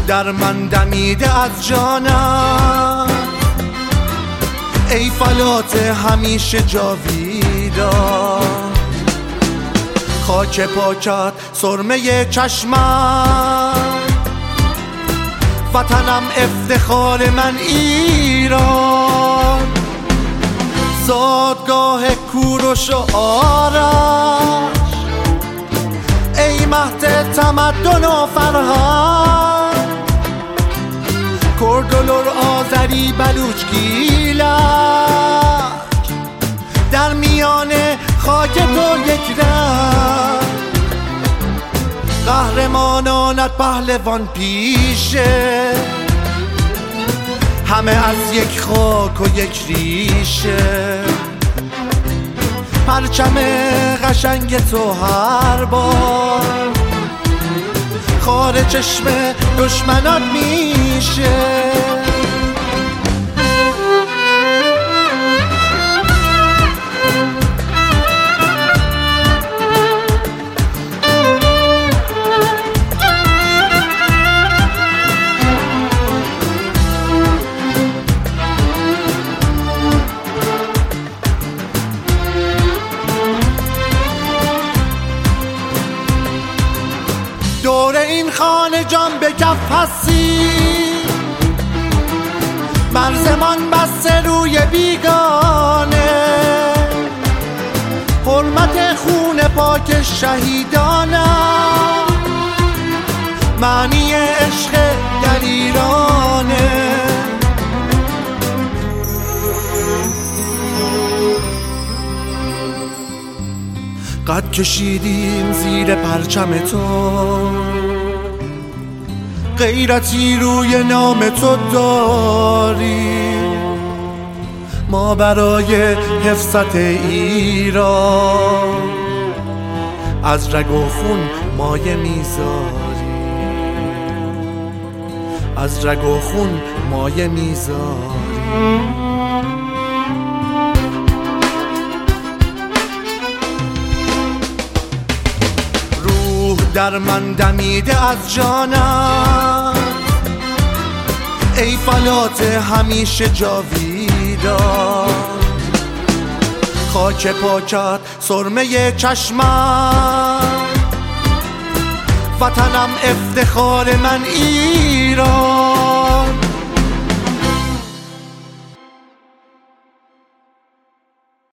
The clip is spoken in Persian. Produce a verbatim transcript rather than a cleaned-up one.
در من دمیده از جانم، ای فلات همیشه جاویدان. خاک پاکت سرمه چشمم، وطنم افتخار من ایران. زادگاه کوروش و آرش، ای مهد تمدن و فرهنگ. کرد و لر، آذری، بلوچ، گیلک، در میان خاک تو یک رنگ. قهرمانانت پهلوان پیشه، همه از یک خاک و یک ریشه. پرچم قشنگ تو هر بار خار چشم دشمنان میشه. دور این خانه جان به کف هستی، مرزمان بسته روی بیگانه. حرمت خون پاک شهیدانم، معنی عشق در ایرانه. قد کشیدیم زیر پرچم تو، غیرتی روی نام تو داریم. ما برای حفظت ایران از رگ و خون مایه میذاریم، از رگ و خون مایه میذاریم. در من دمیده از جانم، ای فلات همیشه جاویدان. خاک پاکت سرمه چشمم، وطنم افتخار من ایران.